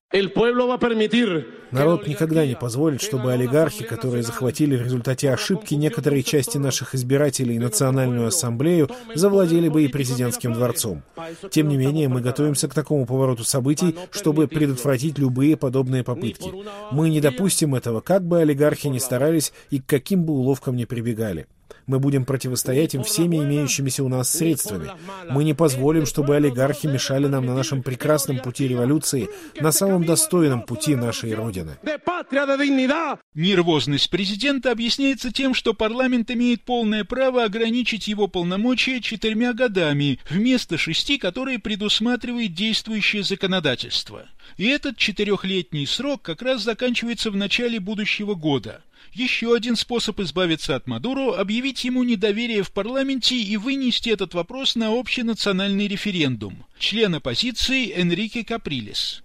Народ никогда не позволит, чтобы олигархи, которые захватили в результате ошибки некоторые части наших избирателей и Национальную ассамблею, завладели бы и президентским дворцом. Тем не менее, мы готовимся к такому повороту событий, чтобы предотвратить любые подобные попытки. Мы не допустим этого, как бы олигархи ни старались и к каким бы уловкам ни прибегали. Мы будем противостоять им всеми имеющимися у нас средствами. Мы не позволим, чтобы олигархи мешали нам на нашем прекрасном пути революции, на самом достойном пути нашей Родины. Нервозность президента объясняется тем, что парламент имеет полное право ограничить его полномочия четырьмя годами, вместо шести, которые предусматривает действующее законодательство. И этот четырехлетний срок как раз заканчивается в начале будущего года. Еще один способ избавиться от Мадуро – объявить ему недоверие в парламенте и вынести этот вопрос на общенациональный референдум. Член оппозиции Энрике Каприлес.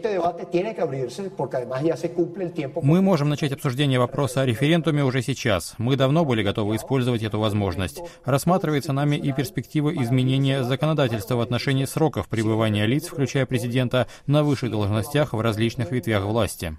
Мы можем начать обсуждение вопроса о референдуме уже сейчас. Мы давно были готовы использовать эту возможность. Рассматривается нами и перспектива изменения законодательства в отношении сроков пребывания лиц, включая президента, на высших должностях в различных ветвях власти.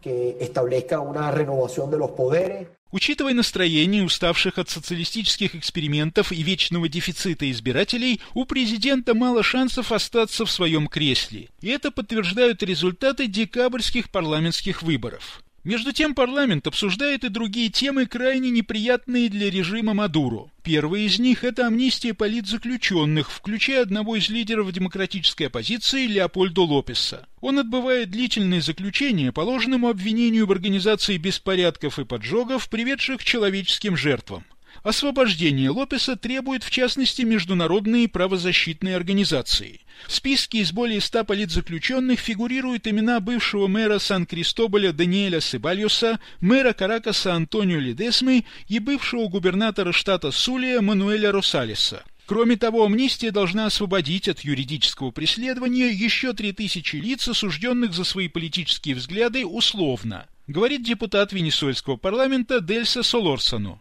Учитывая настроение уставших от социалистических экспериментов и вечного дефицита избирателей, у президента мало шансов остаться в своем кресле. И это подтверждают результаты декабрьских парламентских выборов. Между тем парламент обсуждает и другие темы, крайне неприятные для режима Мадуро. Первая из них – это амнистия политзаключенных, включая одного из лидеров демократической оппозиции Леопольдо Лопеса. Он отбывает длительное заключение по ложному обвинению в организации беспорядков и поджогов, приведших к человеческим жертвам. Освобождение Лопеса требует, в частности, международные правозащитные организации. В списке из более ста политзаключенных фигурируют имена бывшего мэра Сан-Кристоболя Даниэля Себальоса, мэра Каракаса Антонио Ледесмы и бывшего губернатора штата Сулия Мануэля Росалеса. Кроме того, амнистия должна освободить от юридического преследования еще три тысячи лиц, осужденных за свои политические взгляды условно, говорит депутат венесуэльского парламента Дельса Солорсано.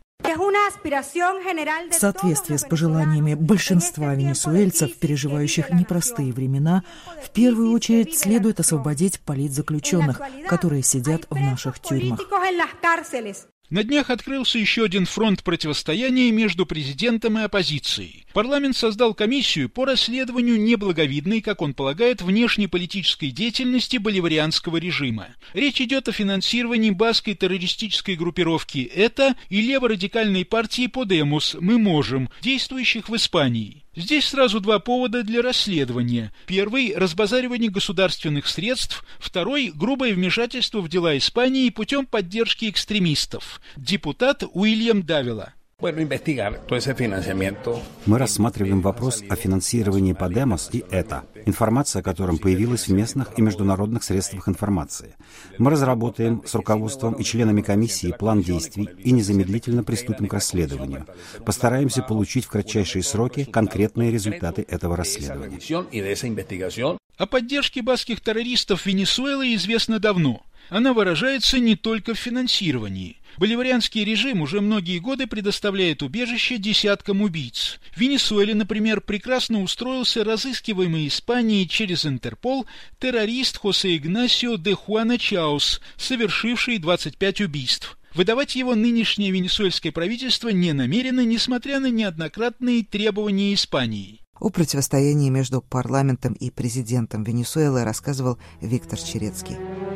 В соответствии с пожеланиями большинства венесуэльцев, переживающих непростые времена, в первую очередь следует освободить политзаключенных, которые сидят в наших тюрьмах. На днях открылся еще один фронт противостояния между президентом и оппозицией. Парламент создал комиссию по расследованию неблаговидной, как он полагает, внешнеполитической деятельности боливарианского режима. Речь идет о финансировании баскской террористической группировки «Это» и леворадикальной партии «Подемос» «Мы можем», действующих в Испании. Здесь сразу два повода для расследования. Первый – разбазаривание государственных средств. Второй – грубое вмешательство в дела Испании путем поддержки экстремистов. Депутат Уильям Давила. Мы рассматриваем вопрос о финансировании Подемос и «Это», информация о котором появилась в местных и международных средствах информации. Мы разработаем с руководством и членами комиссии план действий и незамедлительно приступим к расследованию. Постараемся получить в кратчайшие сроки конкретные результаты этого расследования. О поддержке баскских террористов Венесуэлы известно давно. Она выражается не только в финансировании. Боливарианский режим уже многие годы предоставляет убежище десяткам убийц. В Венесуэле, например, прекрасно устроился разыскиваемый Испанией через Интерпол террорист Хосе Игнасио де Хуана Чаус, совершивший двадцать пять убийств. Выдавать его нынешнее венесуэльское правительство не намерено, несмотря на неоднократные требования Испании. О противостоянии между парламентом и президентом Венесуэлы рассказывал Виктор Черецкий.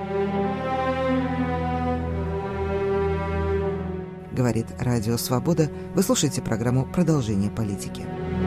Говорит Радио Свобода. Вы слушаете программу «Продолжение политики».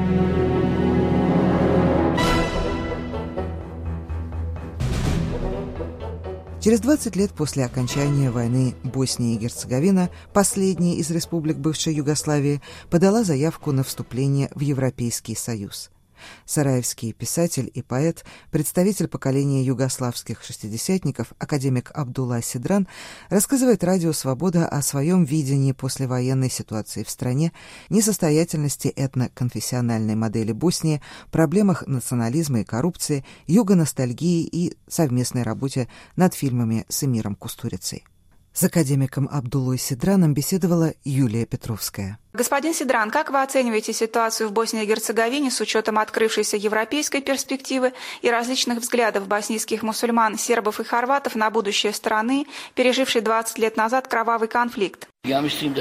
Через двадцать лет после окончания войны Босния и Герцеговина, последняя из республик бывшей Югославии, подала заявку на вступление в Европейский Союз. Сараевский писатель и поэт, представитель поколения югославских шестидесятников, академик Абдулла Сидран, рассказывает Радио Свобода о своем видении послевоенной ситуации в стране, несостоятельности этноконфессиональной модели Боснии, проблемах национализма и коррупции, юго-ностальгии и совместной работе над фильмами с Эмиром Кустурицей. С академиком Абдуллой Сидраном беседовала Юлия Петровская. Господин Сидран, как вы оцениваете ситуацию в Боснии и Герцеговине с учетом открывшейся европейской перспективы и различных взглядов боснийских мусульман, сербов и хорватов на будущее страны, пережившей двадцать лет назад кровавый конфликт? Я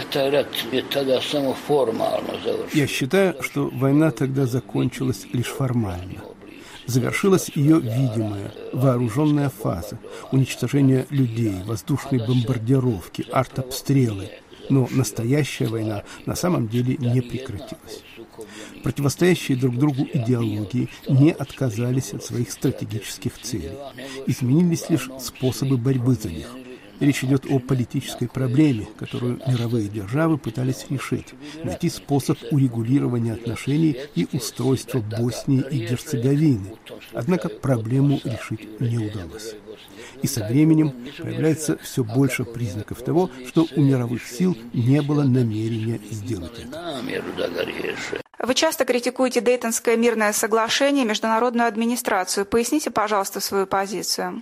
считаю, что война тогда закончилась лишь формально. Завершилась ее видимая, вооруженная фаза, уничтожение людей, воздушной бомбардировки, артобстрелы. Но настоящая война на самом деле не прекратилась. Противостоящие друг другу идеологии не отказались от своих стратегических целей. Изменились лишь способы борьбы за них. Речь идет о политической проблеме, которую мировые державы пытались решить, найти способ урегулирования отношений и устройства Боснии и Герцеговины. Однако проблему решить не удалось. И со временем появляется все больше признаков того, что у мировых сил не было намерения сделать это. Вы часто критикуете Дейтонское мирное соглашение, международную администрацию. Поясните, пожалуйста, свою позицию.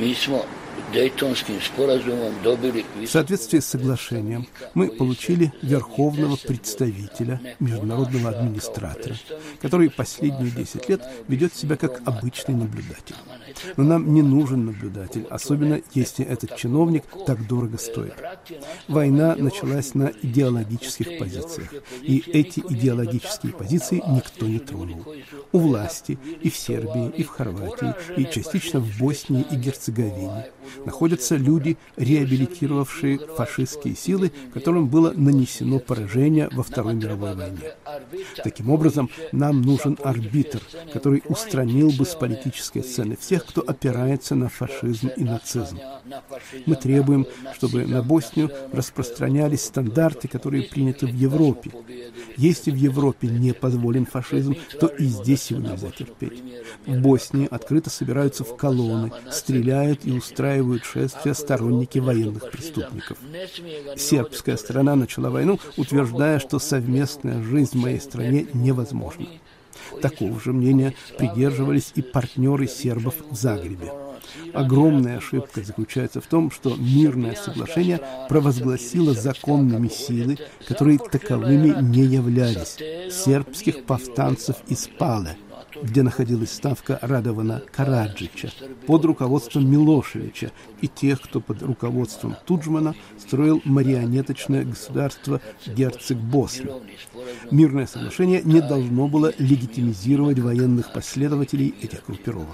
В соответствии с соглашением мы получили верховного представителя, международного администратора, который последние десять лет ведет себя как обычный наблюдатель. Но нам не нужен наблюдатель, особенно если этот чиновник так дорого стоит. Война началась на идеологических позициях, и эти идеологические позиции никто не тронул. У власти и в Сербии, и в Хорватии, и частично в Боснии и Герцеговине находятся люди, реабилитировавшие фашистские силы, которым было нанесено поражение во Второй мировой войне. Таким образом, нам нужен арбитр, который устранил бы с политической сцены всех, кто опирается на фашизм и нацизм. Мы требуем, чтобы на Боснию распространялись стандарты, которые приняты в Европе. Если в Европе не позволен фашизм, то и здесь его нельзя терпеть. В Боснии открыто собираются в колонны, стреляют и устраивают шествия сторонники военных преступников. Сербская сторона начала войну, утверждая, что совместная жизнь в моей стране невозможна. Такого же мнения придерживались и партнеры сербов в Загребе. Огромная ошибка заключается в том, что мирное соглашение провозгласило законными силы, которые таковыми не являлись, сербских повстанцев из Пале, где находилась ставка Радована Караджича, под руководством Милошевича и тех, кто под руководством Туджмана строил марионеточное государство Герцег Босна. Мирное соглашение не должно было легитимизировать военных последователей этих группировок.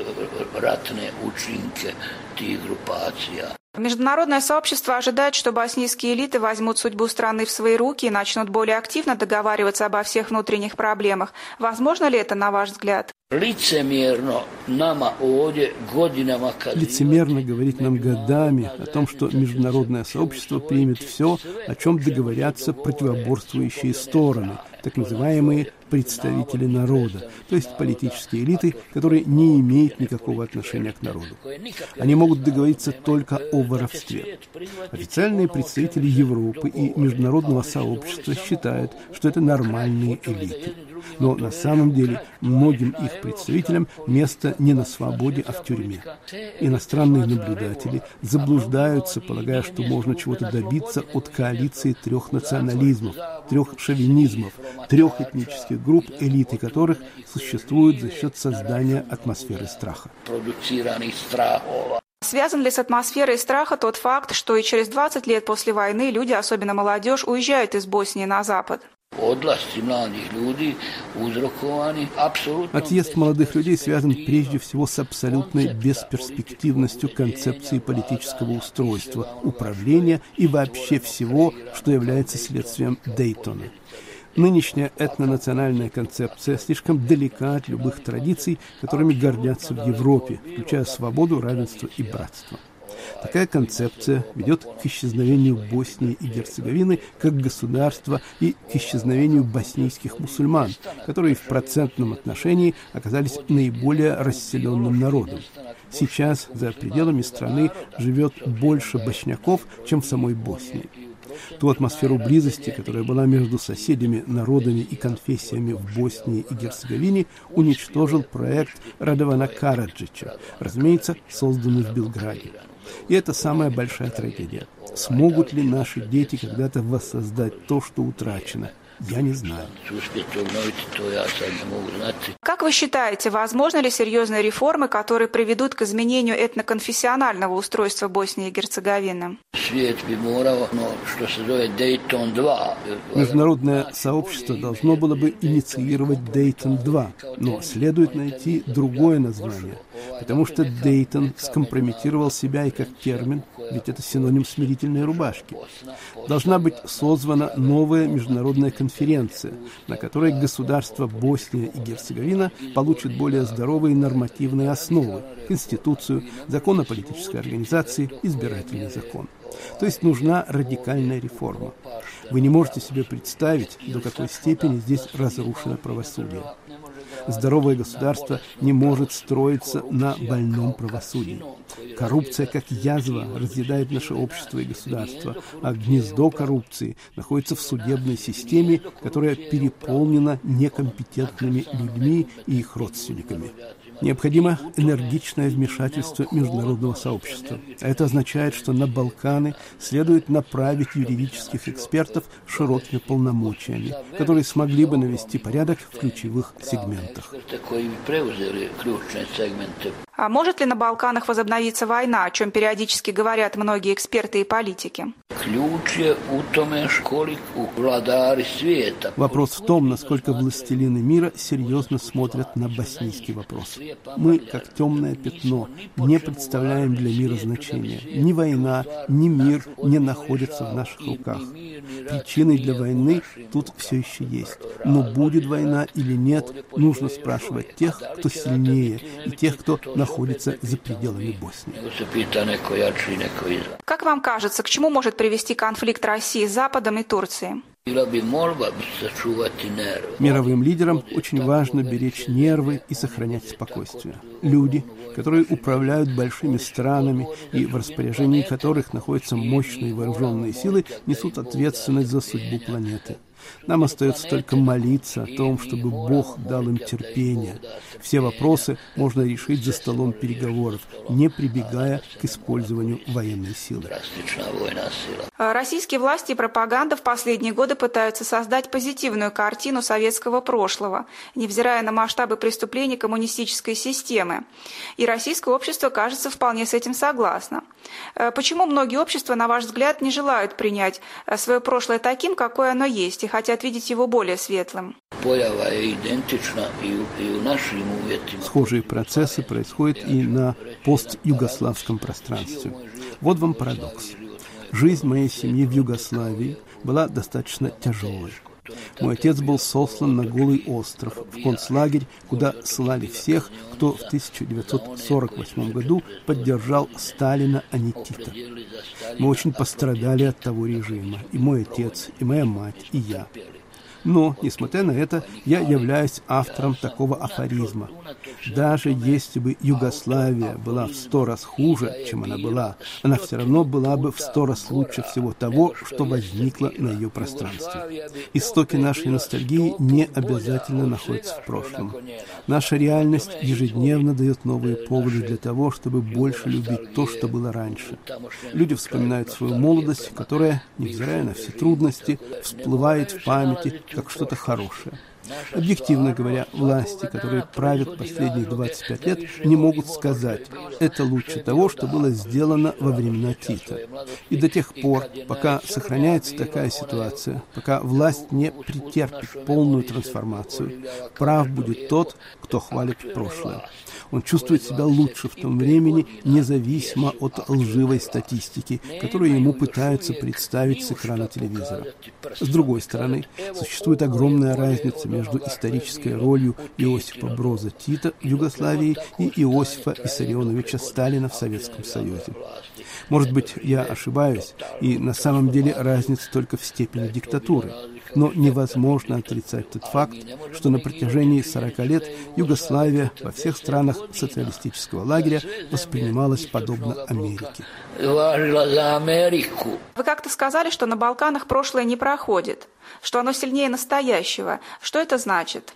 Международное сообщество ожидает, что боснийские элиты возьмут судьбу страны в свои руки и начнут более активно договариваться обо всех внутренних проблемах. Возможно ли это, на ваш взгляд? Лицемерно говорить нам годами о том, что международное сообщество примет все, о чем договорятся противоборствующие стороны, так называемые представители народа, то есть политические элиты, которые не имеют никакого отношения к народу. Они могут договориться только о воровстве. Официальные представители Европы и международного сообщества считают, что это нормальные элиты. Но на самом деле многим их представителям место не на свободе, а в тюрьме. Иностранные наблюдатели заблуждаются, полагая, что можно чего-то добиться от коалиции трех национализмов, трех шовинизмов, трех этнических групп, элиты которых существуют за счет создания атмосферы страха. Связан ли с атмосферой страха тот факт, что и через двадцать лет после войны люди, особенно молодежь, уезжают из Боснии на Запад? Отъезд молодых людей связан прежде всего с абсолютной бесперспективностью концепции политического устройства, управления и вообще всего, что является следствием Дейтона. Нынешняя этнонациональная концепция слишком далека от любых традиций, которыми гордятся в Европе, включая свободу, равенство и братство. Такая концепция ведет к исчезновению Боснии и Герцеговины как государства и к исчезновению боснийских мусульман, которые в процентном отношении оказались наиболее расселенным народом. Сейчас за пределами страны живет больше босняков, чем в самой Боснии. Ту атмосферу близости, которая была между соседями, народами и конфессиями в Боснии и Герцеговине, уничтожил проект Радована Караджича, разумеется, созданный в Белграде. И это самая большая трагедия. Смогут ли наши дети когда-то воссоздать то, что утрачено? Я не знаю. Как вы считаете, возможны ли серьезные реформы, которые приведут к изменению этноконфессионального устройства Боснии и Герцеговины? Международное сообщество должно было бы инициировать Дейтон-два, но следует найти другое название, потому что Дейтон скомпрометировал себя и как термин, ведь это синоним смирительной рубашки. Должна быть созвана новая международная конференция, на которой государство Босния и Герцеговина получит более здоровые нормативные основы, конституцию, закон о политической организации, избирательный закон. То есть нужна радикальная реформа. Вы не можете себе представить, до какой степени здесь разрушено правосудие. Здоровое государство не может строиться на больном правосудии. Коррупция, как язва, разъедает наше общество и государство, а гнездо коррупции находится в судебной системе, которая переполнена некомпетентными людьми и их родственниками. Необходимо энергичное вмешательство международного сообщества. Это означает, что на Балканы следует направить юридических экспертов с широкими полномочиями, которые смогли бы навести порядок в ключевых сегментах. А может ли на Балканах возобновиться война, о чем периодически говорят многие эксперты и политики? Вопрос в том, насколько властелины мира серьезно смотрят на боснийский вопрос. Мы, как темное пятно, не представляем для мира значения. Ни война, ни мир не находятся в наших руках. Причиной для войны тут все еще есть. Но будет война или нет, нужно спрашивать тех, кто сильнее, и тех, кто находится за пределами Боснии. Как вам кажется, к чему может привести конфликт России с Западом и Турцией? Мировым лидерам очень важно беречь нервы и сохранять спокойствие. Люди, которые управляют большими странами и в распоряжении которых находятся мощные вооруженные силы, несут ответственность за судьбу планеты. Нам остается только молиться о том, чтобы Бог дал им терпение. Все вопросы можно решить за столом переговоров, не прибегая к использованию военной силы. Российские власти и пропаганда в последние годы пытаются создать позитивную картину советского прошлого, невзирая на масштабы преступлений коммунистической системы. И российское общество, кажется, вполне с этим согласно. Почему многие общества, на ваш взгляд, не желают принять свое прошлое таким, какое оно есть, и хотят видеть его более светлым? Схожие процессы происходят и на постюгославском пространстве. Вот вам парадокс. Жизнь моей семьи в Югославии была достаточно тяжелой. Мой отец был сослан на голый остров, в концлагерь, куда ссылали всех, кто в тысяча девятьсот сорок восьмом году поддержал Сталина, а не Тита. Мы очень пострадали от того режима, и мой отец, и моя мать, и я. Но, несмотря на это, я являюсь автором такого афоризма. Даже если бы Югославия была в сто раз хуже, чем она была, она все равно была бы в сто раз лучше всего того, что возникло на ее пространстве. Истоки нашей ностальгии не обязательно находятся в прошлом. Наша реальность ежедневно дает новые поводы для того, чтобы больше любить то, что было раньше. Люди вспоминают свою молодость, которая, невзирая на все трудности, всплывает в памяти как что-то хорошее. Объективно говоря, власти, которые правят последние двадцать пять лет, не могут сказать, это лучше того, что было сделано во времена Тита. И до тех пор, пока сохраняется такая ситуация, пока власть не претерпит полную трансформацию, прав будет тот, кто хвалит прошлое. Он чувствует себя лучше в том времени, независимо от лживой статистики, которую ему пытаются представить с экрана телевизора. С другой стороны, существует огромная разница между исторической ролью Иосифа Броза Тита в Югославии и Иосифа Виссарионовича Сталина в Советском Союзе. Может быть, я ошибаюсь, и на самом деле разница только в степени диктатуры. Но невозможно отрицать тот факт, что на протяжении сорока лет Югославия во всех странах социалистического лагеря воспринималась подобно Америке. Вы как-то сказали, что на Балканах прошлое не проходит, что оно сильнее настоящего. Что это значит?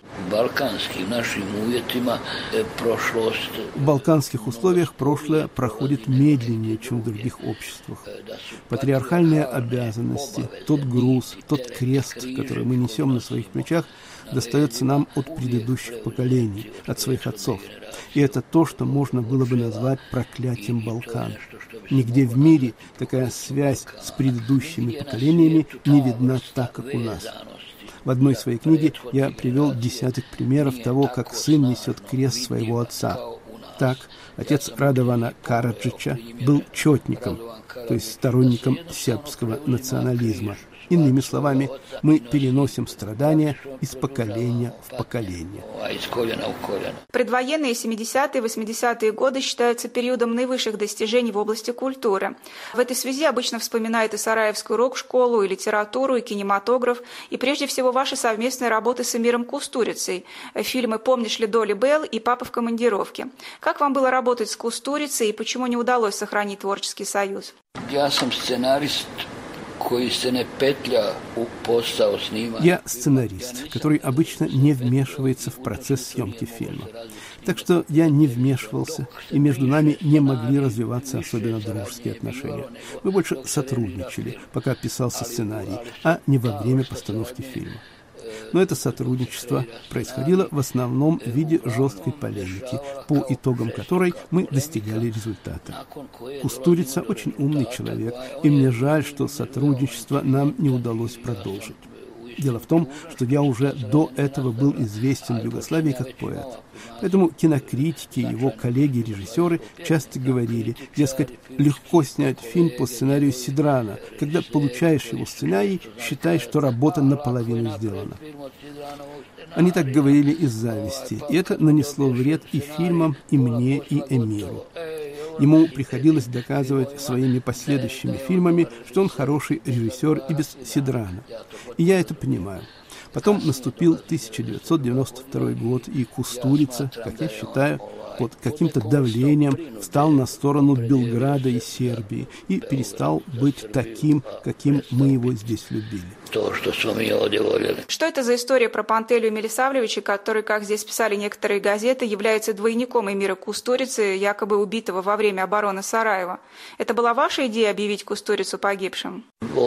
В балканских условиях прошлое проходит медленнее, чем в других обществах. Патриархальные обязанности, тот груз, тот крест, который мы несем на своих плечах, достается нам от предыдущих поколений, от своих отцов. И это то, что можно было бы назвать проклятием Балкан. Нигде в мире такая связь с предыдущими поколениями не видна так, как у нас. В одной своей книге я привел десяток примеров того, как сын несет крест своего отца. Так, отец Радована Караджича был четником, то есть сторонником сербского национализма. Иными словами, мы переносим страдания из поколения в поколение. Предвоенные семидесятые и восьмидесятые годы считаются периодом наивысших достижений в области культуры. В этой связи обычно вспоминают и Сараевскую рок-школу, и литературу, и кинематограф, и прежде всего ваши совместные работы с Эмиром Кустурицей, фильмы «Помнишь ли Долли Белл» и «Папа в командировке». Как вам было работать с Кустурицей и почему не удалось сохранить творческий союз? Я сценарист, который обычно не вмешивается в процесс съемки фильма. Так что я не вмешивался, и между нами не могли развиваться особенно дружеские отношения. Мы больше сотрудничали, пока писался сценарий, а не во время постановки фильма. Но это сотрудничество происходило в основном в виде жесткой полемики, по итогам которой мы достигали результата. Кустурица очень умный человек, и мне жаль, что сотрудничество нам не удалось продолжить. Дело в том, что я уже до этого был известен в Югославии как поэт. Поэтому кинокритики и его коллеги-режиссеры часто говорили, дескать, легко снять фильм по сценарию Сидрана. Когда получаешь его сценарий, считай, что работа наполовину сделана. Они так говорили из зависти, и это нанесло вред и фильмам, и мне, и Эмиру. Ему приходилось доказывать своими последующими фильмами, что он хороший режиссер и без Сидрана. И я это понимаю. Потом наступил тысяча девятьсот девяносто второй год, и Кустурица, как я считаю, под каким-то давлением встал на сторону Белграда и Сербии и перестал быть таким, каким мы его здесь любили. Что это за история про Пантелию Милисавлевича, который, как здесь писали некоторые газеты, является двойником Эмира Кустурицы, якобы убитого во время обороны Сараева? Это была ваша идея объявить Кустурицу погибшим?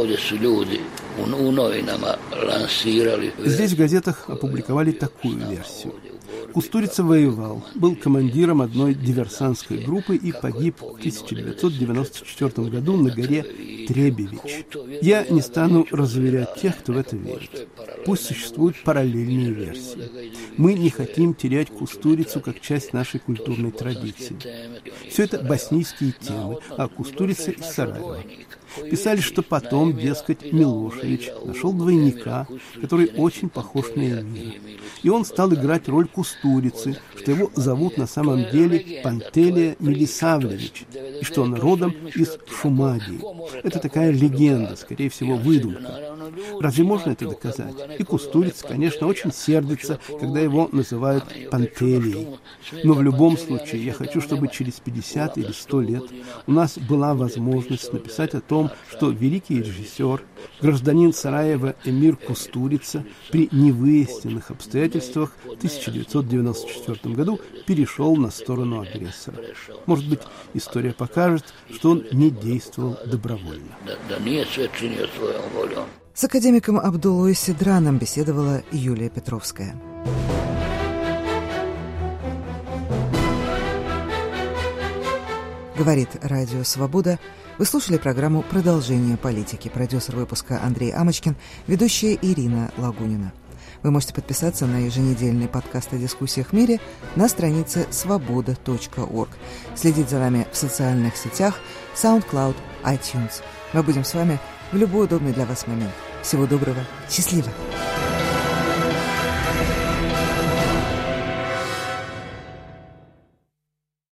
Здесь в газетах опубликовали такую версию. Кустурица воевал, был командиром одной диверсантской группы и погиб в тысяча девятьсот девяносто четвёртом году на горе Требевич. Я не стану разуверять тех, кто в это верит. Пусть существуют параллельные версии. Мы не хотим терять Кустурицу как часть нашей культурной традиции. Все это боснийские темы, а Кустурица из Сараева. Писали, что потом, дескать, Милошевич нашел двойника, который очень похож на Эмира. И он стал играть роль Кустурицы, что его зовут на самом деле Пантелия Милисавлевич, и что он родом из Шумадии. Это такая легенда, скорее всего, выдумка. Разве можно это доказать? И Кустурица, конечно, очень сердится, когда его называют Пантелией. Но в любом случае я хочу, чтобы через пятьдесят или сто лет у нас была возможность написать о том, что великий режиссер, гражданин Сараева Эмир Кустурица при невыясненных обстоятельствах в тысяча девятьсот девяносто четвёртом году перешел на сторону агрессора. Может быть, история покажет, что он не действовал добровольно. С академиком Абдуллой Сидраном беседовала Юлия Петровская. Говорит Радио Свобода. Вы слушали программу «Продолжение политики». Продюсер выпуска Андрей Амочкин, ведущая Ирина Лагунина. Вы можете подписаться на еженедельный подкаст о дискуссиях в мире на странице свобода точка орг. Следить за нами в социальных сетях, SoundCloud, iTunes. Мы будем с вами в любой удобный для вас момент. Всего доброго. Счастливо!